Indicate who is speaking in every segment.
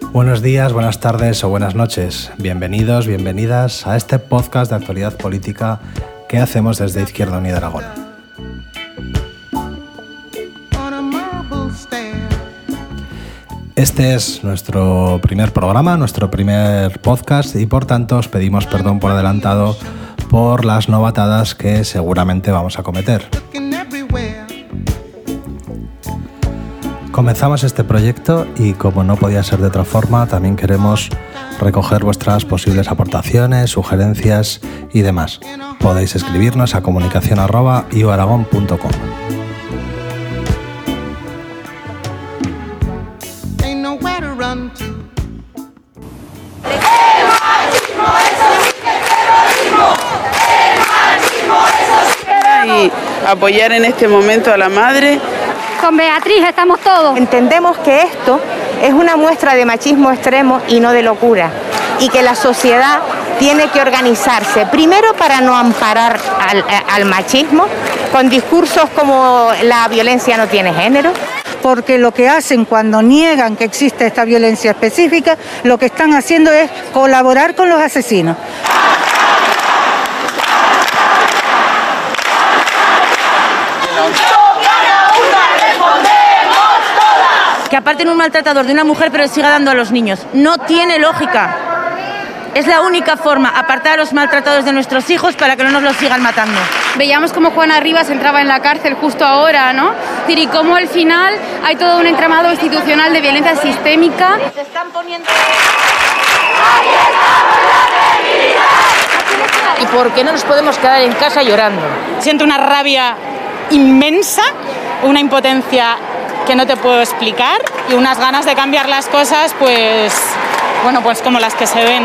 Speaker 1: Buenos días, buenas tardes o buenas noches. Bienvenidos, bienvenidas a este podcast de actualidad política que hacemos desde Izquierda Unida Aragón. Este es nuestro primer programa, nuestro primer podcast y por tanto os pedimos perdón por adelantado por las novatadas que seguramente vamos a cometer. Comenzamos este proyecto y como no podía ser de otra forma, también queremos recoger vuestras posibles aportaciones, sugerencias y demás. Podéis escribirnos a comunicacion@iuaragon.com.
Speaker 2: Y apoyar en este momento a la madre.
Speaker 3: Con Beatriz estamos todos.
Speaker 4: Entendemos que esto es una muestra de machismo extremo y no de locura, y que la sociedad tiene que organizarse, primero para no amparar al machismo, con discursos como la violencia no tiene género.
Speaker 5: Porque lo que hacen cuando niegan que existe esta violencia específica, lo que están haciendo es colaborar con los asesinos.
Speaker 6: Que aparten un maltratador de una mujer pero siga dando a los niños. No tiene lógica. Es la única forma, apartar a los maltratadores de nuestros hijos para que no nos los sigan matando.
Speaker 3: Veíamos cómo Juana Rivas entraba en la cárcel justo ahora, ¿no? Y cómo al final hay todo un entramado institucional de violencia sistémica.
Speaker 6: Se están poniendo...
Speaker 7: ¿Y por qué no nos podemos quedar en casa llorando?
Speaker 8: Siento una rabia inmensa, una impotencia que no te puedo explicar y unas ganas de cambiar las cosas, pues como las que se ven.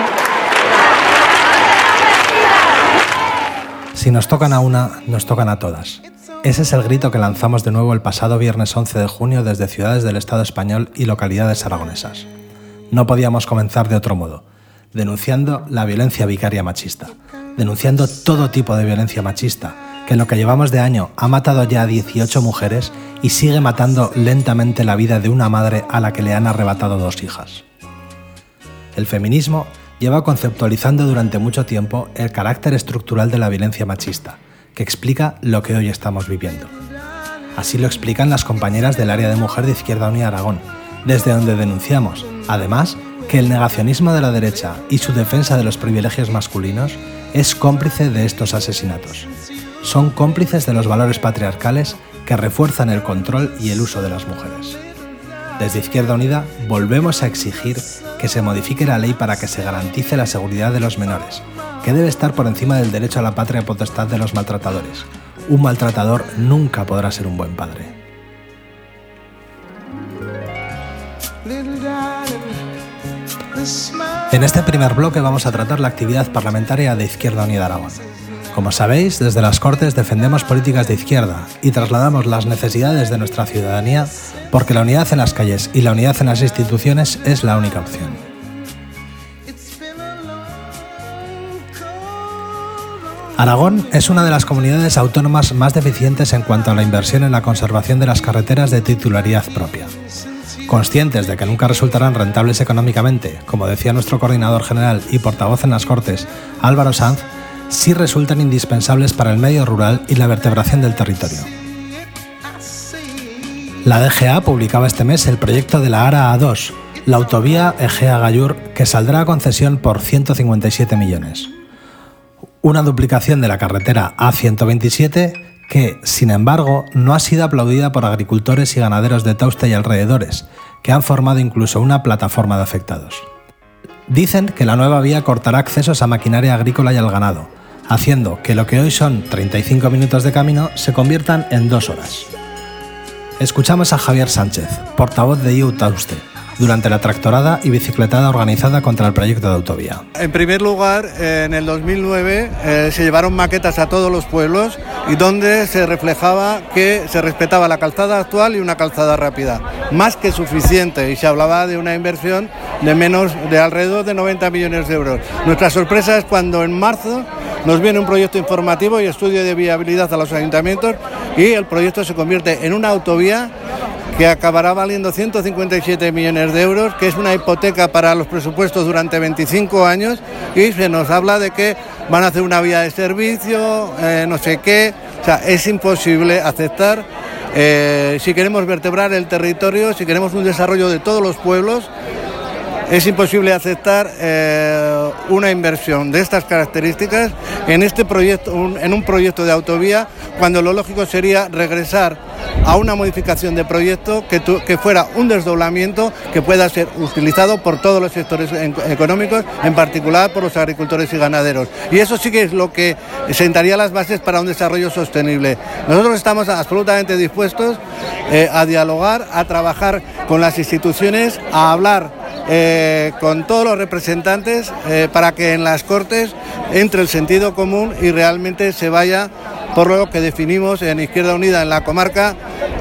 Speaker 1: Si nos tocan a una, nos tocan a todas. Ese es el grito que lanzamos de nuevo el pasado viernes 11 de junio desde ciudades del Estado español y localidades aragonesas. No podíamos comenzar de otro modo, denunciando la violencia vicaria machista, denunciando todo tipo de violencia machista, que en lo que llevamos de año ha matado ya a 18 mujeres y sigue matando lentamente la vida de una madre a la que le han arrebatado 2 hijas. El feminismo lleva conceptualizando durante mucho tiempo el carácter estructural de la violencia machista, que explica lo que hoy estamos viviendo. Así lo explican las compañeras del área de mujer de Izquierda Unida Aragón, desde donde denunciamos, además, que el negacionismo de la derecha y su defensa de los privilegios masculinos es cómplice de estos asesinatos. Son cómplices de los valores patriarcales que refuerzan el control y el uso de las mujeres. Desde Izquierda Unida volvemos a exigir que se modifique la ley para que se garantice la seguridad de los menores, que debe estar por encima del derecho a la patria potestad de los maltratadores. Un maltratador nunca podrá ser un buen padre. En este primer bloque vamos a tratar la actividad parlamentaria de Izquierda Unida Aragón. Como sabéis, desde las Cortes defendemos políticas de izquierda y trasladamos las necesidades de nuestra ciudadanía porque la unidad en las calles y la unidad en las instituciones es la única opción. Aragón es una de las comunidades autónomas más deficientes en cuanto a la inversión en la conservación de las carreteras de titularidad propia. Conscientes de que nunca resultarán rentables económicamente, como decía nuestro coordinador general y portavoz en las Cortes, Álvaro Sanz, sí resultan indispensables para el medio rural y la vertebración del territorio. La DGA publicaba este mes el proyecto de la ARA A2, la autovía Egea-Gallur, que saldrá a concesión por 157 millones. Una duplicación de la carretera A127 que, sin embargo, no ha sido aplaudida por agricultores y ganaderos de Tauste y alrededores, que han formado incluso una plataforma de afectados. Dicen que la nueva vía cortará accesos a maquinaria agrícola y al ganado, haciendo que lo que hoy son 35 minutos de camino se conviertan en 2 horas. Escuchamos a Javier Sánchez, portavoz de IU Tauste, durante la tractorada y bicicletada organizada contra el proyecto de autovía.
Speaker 9: En primer lugar, en el 2009 se llevaron maquetas a todos los pueblos y donde se reflejaba que se respetaba la calzada actual y una calzada rápida, más que suficiente, y se hablaba de una inversión de alrededor de 90 millones de euros. Nuestra sorpresa es cuando en marzo nos viene un proyecto informativo y estudio de viabilidad a los ayuntamientos y el proyecto se convierte en una autovía que acabará valiendo 157 millones de euros, que es una hipoteca para los presupuestos durante 25 años, y se nos habla de que van a hacer una vía de servicio, no sé qué. O sea, es imposible aceptar, si queremos vertebrar el territorio, si queremos un desarrollo de todos los pueblos, es imposible aceptar una inversión de estas características en este proyecto, en un proyecto de autovía, cuando lo lógico sería regresar a una modificación de proyecto que fuera un desdoblamiento que pueda ser utilizado por todos los sectores económicos, en particular por los agricultores y ganaderos. Y eso sí que es lo que sentaría las bases para un desarrollo sostenible. Nosotros estamos absolutamente dispuestos a dialogar, a trabajar con las instituciones, a hablar con todos los representantes para que en las Cortes entre el sentido común y realmente se vaya por lo que definimos en Izquierda Unida en la comarca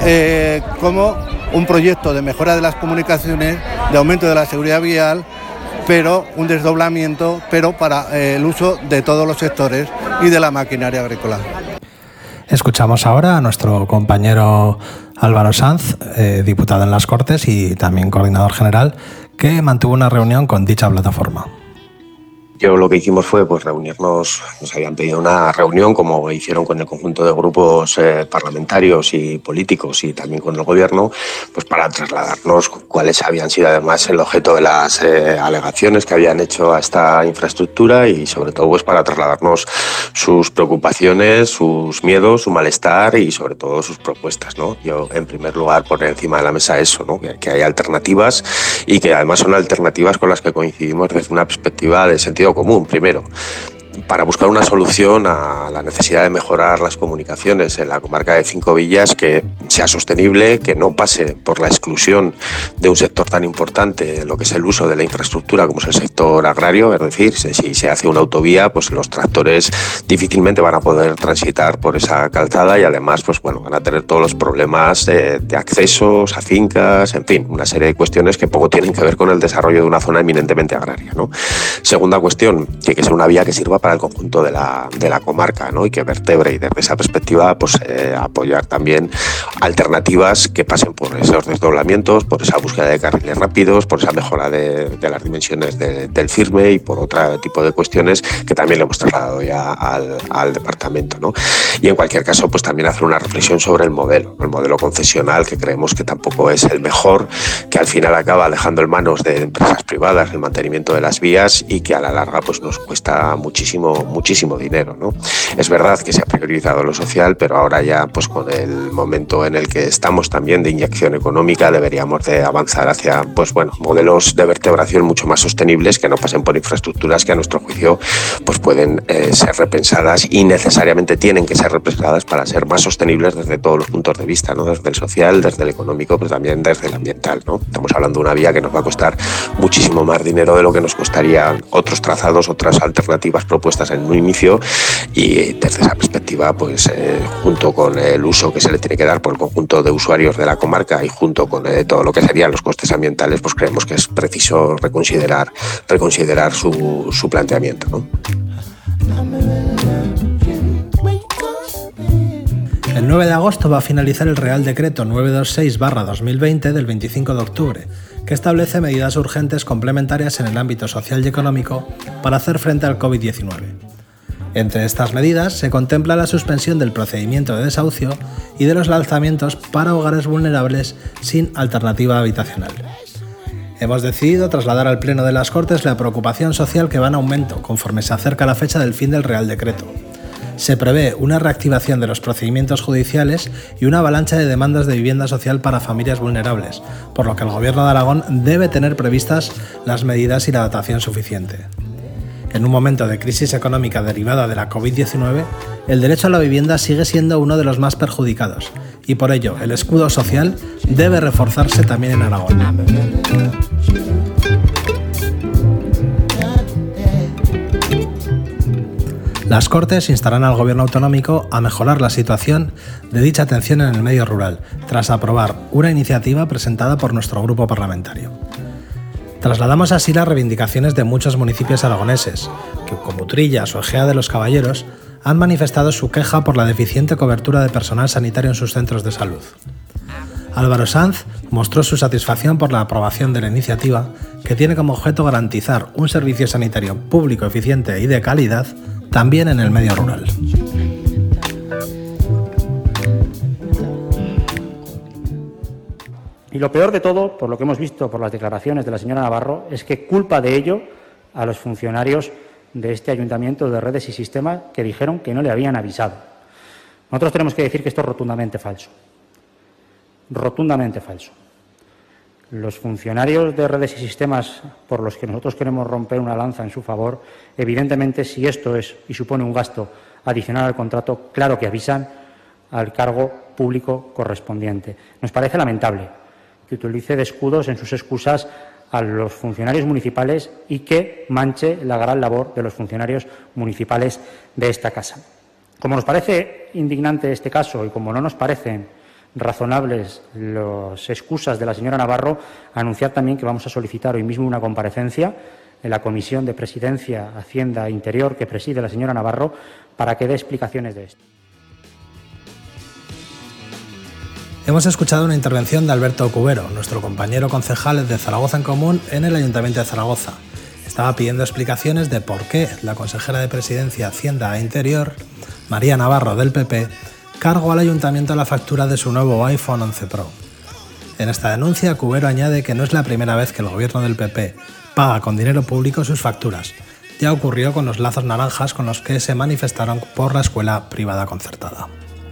Speaker 9: como un proyecto de mejora de las comunicaciones, de aumento de la seguridad vial, pero un desdoblamiento, pero para el uso de todos los sectores y de la maquinaria agrícola.
Speaker 1: Escuchamos ahora a nuestro compañero Álvaro Sanz, diputado en las Cortes y también coordinador general, que mantuvo una reunión con dicha plataforma.
Speaker 10: Yo lo que hicimos fue reunirnos, nos habían pedido una reunión como hicieron con el conjunto de grupos parlamentarios y políticos y también con el gobierno, pues para trasladarnos cuáles habían sido además el objeto de las alegaciones que habían hecho a esta infraestructura y sobre todo pues para trasladarnos sus preocupaciones, sus miedos, su malestar y sobre todo sus propuestas, ¿no? Yo en primer lugar poner encima de la mesa eso, ¿no? Que hay alternativas y que además son alternativas con las que coincidimos desde una perspectiva de sentido común, primero, para buscar una solución a la necesidad de mejorar las comunicaciones en la comarca de Cinco Villas, que sea sostenible, que no pase por la exclusión de un sector tan importante en lo que es el uso de la infraestructura como es el sector agrario. Es decir, si se hace una autovía, pues los tractores difícilmente van a poder transitar por esa calzada y además pues bueno, van a tener todos los problemas de accesos a fincas, en fin, una serie de cuestiones que poco tienen que ver con el desarrollo de una zona eminentemente agraria, ¿no? Segunda cuestión, que hay que ser una vía que sirva para el conjunto de la comarca, ¿no? Y que vertebre, y desde esa perspectiva pues apoyar también alternativas que pasen por esos desdoblamientos, por esa búsqueda de carriles rápidos, por esa mejora de las dimensiones del firme y por otro tipo de cuestiones que también le hemos trasladado ya al departamento, ¿no? Y en cualquier caso pues también hacer una reflexión sobre el modelo concesional, que creemos que tampoco es el mejor, que al final acaba dejando en manos de empresas privadas el mantenimiento de las vías y que a la larga pues nos cuesta muchísimo dinero, ¿no? Es verdad que se ha priorizado lo social, pero ahora ya pues con el momento en el que estamos también de inyección económica deberíamos de avanzar hacia pues bueno, modelos de vertebración mucho más sostenibles que no pasen por infraestructuras que a nuestro juicio pues pueden ser repensadas y necesariamente tienen que ser repensadas para ser más sostenibles desde todos los puntos de vista, ¿no? Desde el social, desde el económico, pero también desde el ambiental, ¿no? Estamos hablando de una vía que nos va a costar muchísimo más dinero de lo que nos costarían otros trazados, otras alternativas propuestas en un inicio, y desde esa perspectiva pues junto con el uso que se le tiene que dar por el conjunto de usuarios de la comarca y junto con todo lo que serían los costes ambientales, pues creemos que es preciso reconsiderar su planteamiento, ¿no?
Speaker 1: El 9 de agosto va a finalizar el Real Decreto 926/2020 del 25 de octubre, que establece medidas urgentes complementarias en el ámbito social y económico para hacer frente al COVID-19. Entre estas medidas se contempla la suspensión del procedimiento de desahucio y de los lanzamientos para hogares vulnerables sin alternativa habitacional. Hemos decidido trasladar al Pleno de las Cortes la preocupación social que va en aumento conforme se acerca la fecha del fin del Real Decreto. Se prevé una reactivación de los procedimientos judiciales y una avalancha de demandas de vivienda social para familias vulnerables, por lo que el Gobierno de Aragón debe tener previstas las medidas y la dotación suficiente. En un momento de crisis económica derivada de la COVID-19, el derecho a la vivienda sigue siendo uno de los más perjudicados y por ello el escudo social debe reforzarse también en Aragón. Las Cortes instarán al Gobierno autonómico a mejorar la situación de dicha atención en el medio rural, tras aprobar una iniciativa presentada por nuestro grupo parlamentario. Trasladamos así las reivindicaciones de muchos municipios aragoneses, que como Trillas o Egea de los Caballeros han manifestado su queja por la deficiente cobertura de personal sanitario en sus centros de salud. Álvaro Sanz mostró su satisfacción por la aprobación de la iniciativa, que tiene como objeto garantizar un servicio sanitario público eficiente y de calidad también en el medio rural.
Speaker 11: Y lo peor de todo, por lo que hemos visto por las declaraciones de la señora Navarro, es que culpa de ello a los funcionarios de este Ayuntamiento de Redes y Sistemas que dijeron que no le habían avisado. Nosotros tenemos que decir que esto es rotundamente falso. Rotundamente falso. Los funcionarios de Redes y Sistemas, por los que nosotros queremos romper una lanza en su favor, evidentemente, si esto es y supone un gasto adicional al contrato, claro que avisan al cargo público correspondiente. Nos parece lamentable que utilice de escudos en sus excusas a los funcionarios municipales y que manche la gran labor de los funcionarios municipales de esta casa. Como nos parece indignante este caso y como no nos parecen razonables las excusas de la señora Navarro, anunciar también que vamos a solicitar hoy mismo una comparecencia en la Comisión de Presidencia, Hacienda e Interior que preside la señora Navarro para que dé explicaciones de esto.
Speaker 1: Hemos escuchado una intervención de Alberto Cubero, nuestro compañero concejal de Zaragoza en Común en el Ayuntamiento de Zaragoza. Estaba pidiendo explicaciones de por qué la consejera de Presidencia, Hacienda e Interior, María Navarro del PP, cargó al Ayuntamiento la factura de su nuevo iPhone 11 Pro. En esta denuncia, Cubero añade que no es la primera vez que el gobierno del PP paga con dinero público sus facturas. Ya ocurrió con los lazos naranjas con los que se manifestaron por la escuela privada concertada.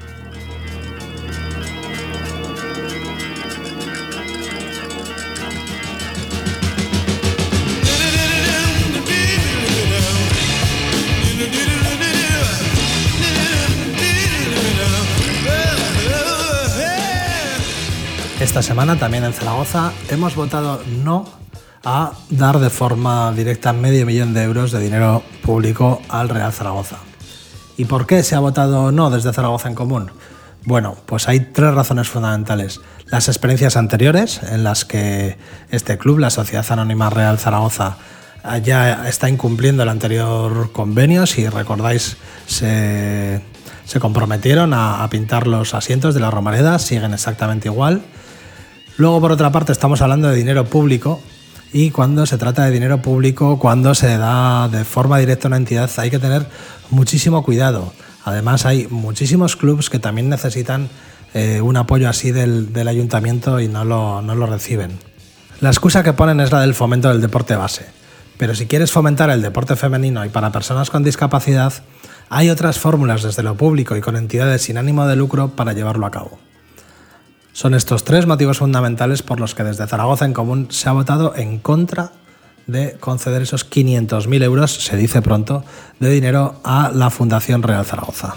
Speaker 1: Esta semana también en Zaragoza hemos votado no a dar de forma directa medio millón de euros de dinero público al Real Zaragoza. ¿Y por qué se ha votado no desde Zaragoza en Común? Bueno, pues hay tres razones fundamentales. Las experiencias anteriores en las que este club, la Sociedad Anónima Real Zaragoza, ya está incumpliendo el anterior convenio. Si recordáis, se comprometieron a pintar los asientos de la Romareda, siguen exactamente igual. Luego, por otra parte, estamos hablando de dinero público y cuando se trata de dinero público, cuando se da de forma directa a una entidad, hay que tener muchísimo cuidado. Además, hay muchísimos clubs que también necesitan un apoyo así del ayuntamiento y no lo reciben. La excusa que ponen es la del fomento del deporte base. Pero si quieres fomentar el deporte femenino y para personas con discapacidad, hay otras fórmulas desde lo público y con entidades sin ánimo de lucro para llevarlo a cabo. Son estos tres motivos fundamentales por los que desde Zaragoza en Común se ha votado en contra de conceder esos 500.000 euros, se dice pronto, de dinero a la Fundación Real Zaragoza.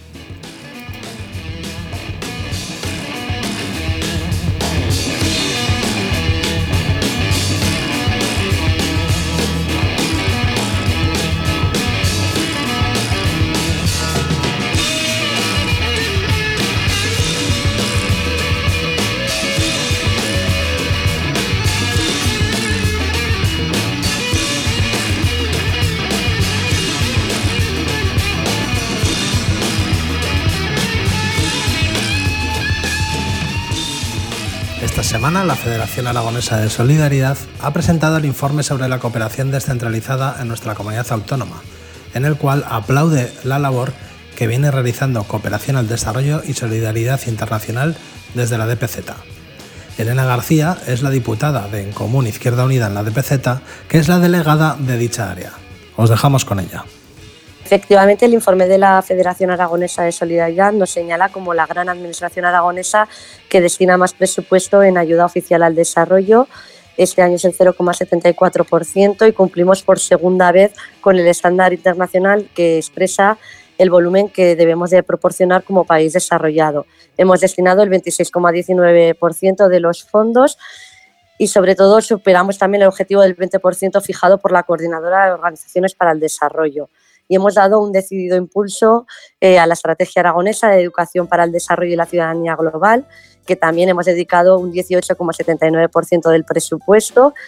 Speaker 1: Esta semana, la Federación Aragonesa de Solidaridad ha presentado el informe sobre la cooperación descentralizada en nuestra comunidad autónoma, en el cual aplaude la labor que viene realizando Cooperación al Desarrollo y Solidaridad Internacional desde la DPZ. Elena García es la diputada de En Común Izquierda Unida en la DPZ, que es la delegada de dicha área. Os dejamos con ella.
Speaker 12: Efectivamente, el informe de la Federación Aragonesa de Solidaridad nos señala como la gran administración aragonesa que destina más presupuesto en ayuda oficial al desarrollo. Este año es el 0,74% y cumplimos por segunda vez con el estándar internacional que expresa el volumen que debemos de proporcionar como país desarrollado. Hemos destinado el 26,19% de los fondos y sobre todo superamos también el objetivo del 20% fijado por la Coordinadora de Organizaciones para el Desarrollo. Y hemos dado un decidido impulso a la Estrategia Aragonesa de Educación para el Desarrollo y la Ciudadanía Global, que también hemos dedicado un 18,79% del presupuesto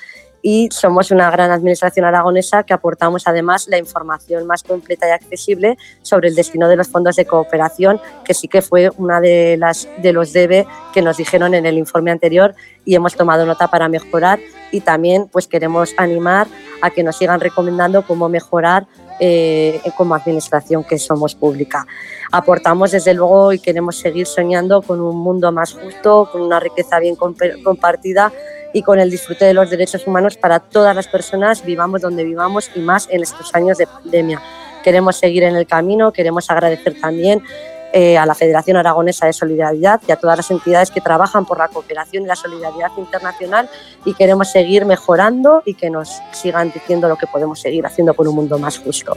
Speaker 12: y somos una gran administración aragonesa que aportamos además la información más completa y accesible sobre el destino de los fondos de cooperación, que sí que fue una de los debe que nos dijeron en el informe anterior y hemos tomado nota para mejorar, y también pues queremos animar a que nos sigan recomendando cómo mejorar como administración que somos pública. Aportamos desde luego y queremos seguir soñando con un mundo más justo, con una riqueza bien compartida y con el disfrute de los derechos humanos para todas las personas, vivamos donde vivamos y más en estos años de pandemia. Queremos seguir en el camino, queremos agradecer también a la Federación Aragonesa de Solidaridad y a todas las entidades que trabajan por la cooperación y la solidaridad internacional, y queremos seguir mejorando y que nos sigan diciendo lo que podemos seguir haciendo por un mundo más justo.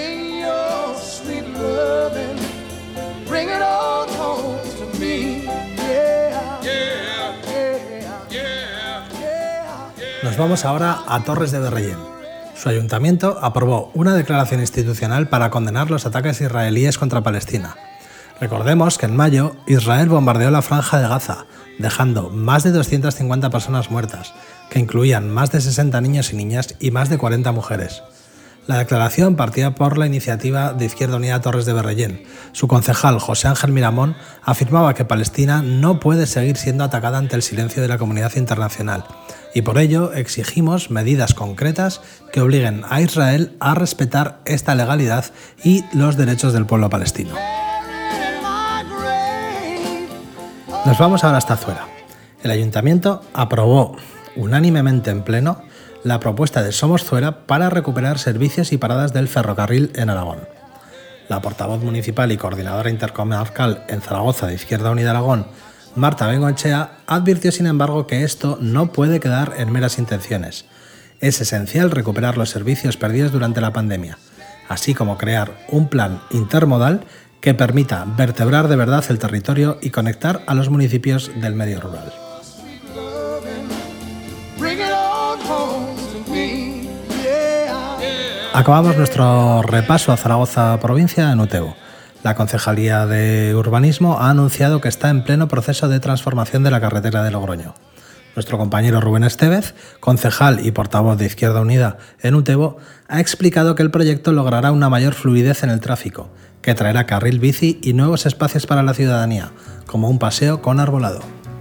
Speaker 1: Nos vamos ahora a Torres de Berrellén. Su ayuntamiento aprobó una declaración institucional para condenar los ataques israelíes contra Palestina. Recordemos que en mayo Israel bombardeó la Franja de Gaza, dejando más de 250 personas muertas, que incluían más de 60 niños y niñas y más de 40 mujeres. La declaración partía por la iniciativa de Izquierda Unida Torres de Berrellén. Su concejal, José Ángel Miramón, afirmaba que Palestina no puede seguir siendo atacada ante el silencio de la comunidad internacional, y por ello exigimos medidas concretas que obliguen a Israel a respetar esta legalidad y los derechos del pueblo palestino. Nos vamos ahora hasta Zuera. El ayuntamiento aprobó unánimemente en pleno la propuesta de Somos Zuera para recuperar servicios y paradas del ferrocarril en Aragón. La portavoz municipal y coordinadora intercomarcal en Zaragoza de Izquierda Unida Aragón, Marta Bengoechea, advirtió sin embargo que esto no puede quedar en meras intenciones. Es esencial recuperar los servicios perdidos durante la pandemia, así como crear un plan intermodal que permita vertebrar de verdad el territorio y conectar a los municipios del medio rural. Acabamos nuestro repaso a Zaragoza provincia en Utebo. La Concejalía de Urbanismo ha anunciado que está en pleno proceso de transformación de la carretera de Logroño. Nuestro compañero Rubén Estevez, concejal y portavoz de Izquierda Unida en Utebo, ha explicado que el proyecto logrará una mayor fluidez en el tráfico, que traerá carril bici y nuevos espacios para la ciudadanía, como un paseo con arbolado.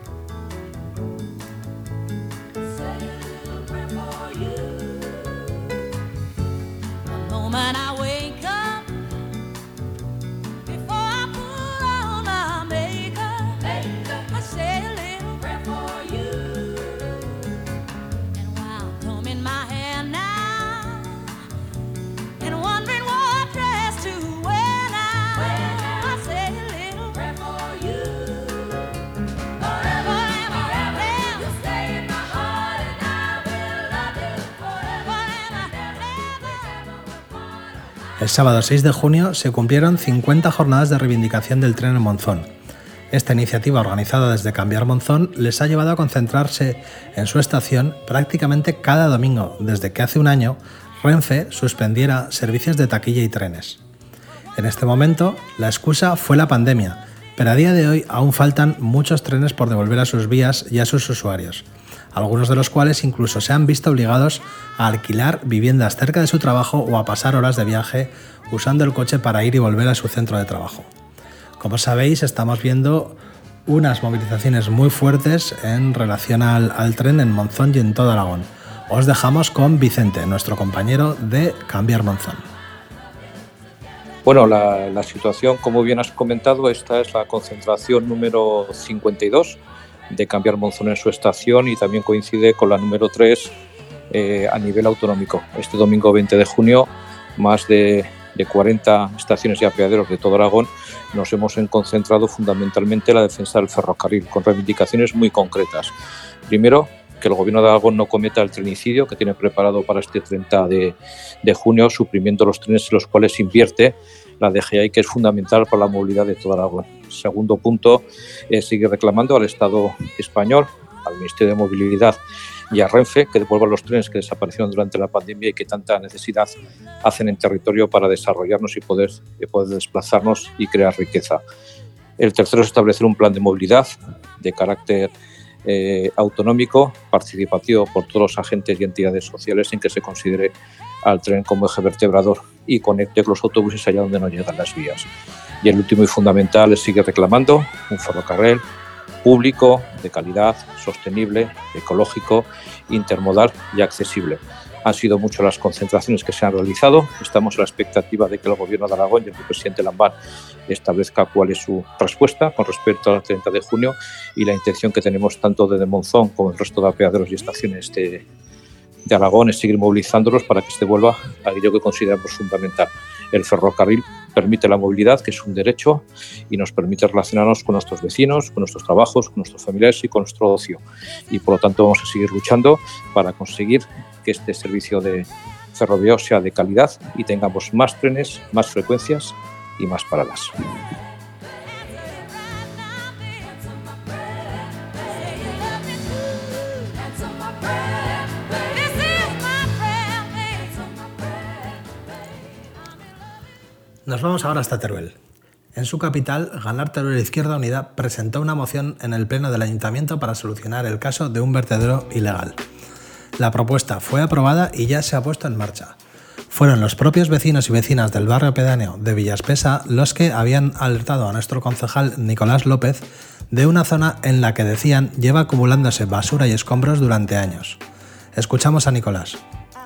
Speaker 1: El sábado 6 de junio se cumplieron 50 jornadas de reivindicación del tren en Monzón. Esta iniciativa, organizada desde Cambiar Monzón, les ha llevado a concentrarse en su estación prácticamente cada domingo, desde que hace un año Renfe suspendiera servicios de taquilla y trenes. En este momento, la excusa fue la pandemia, pero a día de hoy aún faltan muchos trenes por devolver a sus vías y a sus usuarios, algunos de los cuales incluso se han visto obligados a alquilar viviendas cerca de su trabajo o a pasar horas de viaje usando el coche para ir y volver a su centro de trabajo. Como sabéis, estamos viendo unas movilizaciones muy fuertes en relación al tren en Monzón y en todo Aragón. Os dejamos con Vicente, nuestro compañero de Cambiar Monzón.
Speaker 13: Bueno, la situación, como bien has comentado, esta es la concentración número 52 de Cambiar Monzón en su estación y también coincide con la número 3 a nivel autonómico. Este domingo 20 de junio, más de 40 estaciones y apeaderos de todo Aragón nos hemos concentrado fundamentalmente en la defensa del ferrocarril, con reivindicaciones muy concretas. Primero, que el Gobierno de Aragón no cometa el trenicidio que tiene preparado para este 30 de junio, suprimiendo los trenes en los cuales invierte la DGA y que es fundamental para la movilidad de todo Aragón. Segundo punto, sigue reclamando al Estado español, al Ministerio de Movilidad y a Renfe que devuelvan los trenes que desaparecieron durante la pandemia y que tanta necesidad hacen en territorio para desarrollarnos y poder desplazarnos y crear riqueza. El tercero es establecer un plan de movilidad de carácter autonómico, participativo por todos los agentes y entidades sociales, en que se considere al tren como eje vertebrador y conecte con los autobuses allá donde no llegan las vías. Y el último y fundamental es seguir reclamando un ferrocarril público, de calidad, sostenible, ecológico, intermodal y accesible. Han sido muchas las concentraciones que se han realizado. Estamos a la expectativa de que el Gobierno de Aragón y el presidente Lambán establezca cuál es su respuesta con respecto al 30 de junio y la intención que tenemos tanto desde Monzón como el resto de apeaderos y estaciones de Aragón es seguir movilizándolos para que se vuelva a aquello que consideramos fundamental. El ferrocarril permite la movilidad, que es un derecho, y nos permite relacionarnos con nuestros vecinos, con nuestros trabajos, con nuestros familiares y con nuestro ocio. Y por lo tanto vamos a seguir luchando para conseguir que este servicio de ferroviario sea de calidad y tengamos más trenes, más frecuencias y más paradas.
Speaker 1: Nos vamos ahora hasta Teruel. En su capital, Ganar Teruel Izquierda Unida presentó una moción en el Pleno del Ayuntamiento para solucionar el caso de un vertedero ilegal. La propuesta fue aprobada y ya se ha puesto en marcha. Fueron los propios vecinos y vecinas del barrio pedáneo de Villaspesa los que habían alertado a nuestro concejal Nicolás López de una zona en la que decían lleva acumulándose basura y escombros durante años. Escuchamos a Nicolás.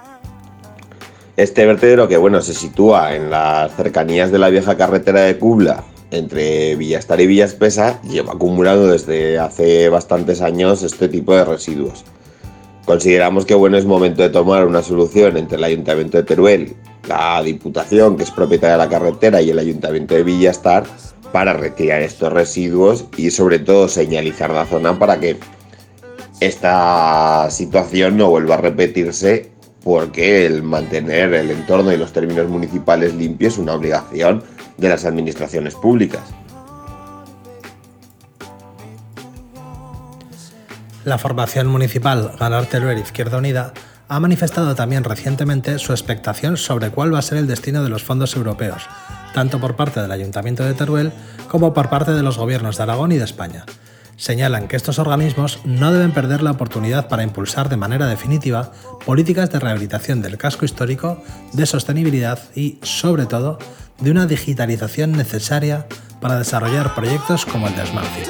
Speaker 14: Este vertedero, que se sitúa en las cercanías de la vieja carretera de Cubla, entre Villastar y Villaspesa, lleva acumulando desde hace bastantes años este tipo de residuos. Consideramos que es momento de tomar una solución entre el Ayuntamiento de Teruel, la Diputación, que es propietaria de la carretera, y el Ayuntamiento de Villastar para retirar estos residuos y sobre todo señalizar la zona para que esta situación no vuelva a repetirse, porque el mantener el entorno y los términos municipales limpios es una obligación de las administraciones públicas.
Speaker 1: La formación municipal Ganar Teruel Izquierda Unida ha manifestado también recientemente su expectación sobre cuál va a ser el destino de los fondos europeos, tanto por parte del Ayuntamiento de Teruel como por parte de los gobiernos de Aragón y de España. Señalan que estos organismos no deben perder la oportunidad para impulsar de manera definitiva políticas de rehabilitación del casco histórico, de sostenibilidad y, sobre todo, de una digitalización necesaria para desarrollar proyectos como el de Smart City.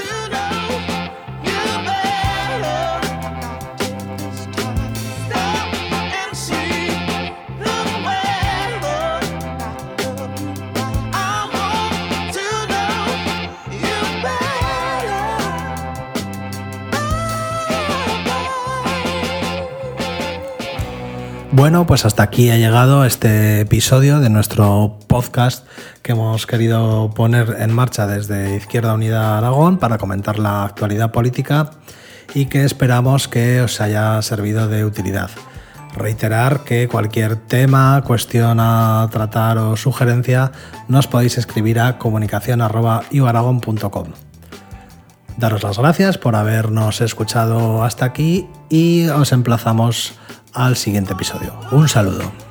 Speaker 1: Bueno, pues hasta aquí ha llegado este episodio de nuestro podcast que hemos querido poner en marcha desde Izquierda Unida Aragón para comentar la actualidad política y que esperamos que os haya servido de utilidad. Reiterar que cualquier tema, cuestión a tratar o sugerencia nos podéis escribir a comunicacion@iuaragon.com. Daros las gracias por habernos escuchado hasta aquí y os emplazamos al siguiente episodio. Un saludo.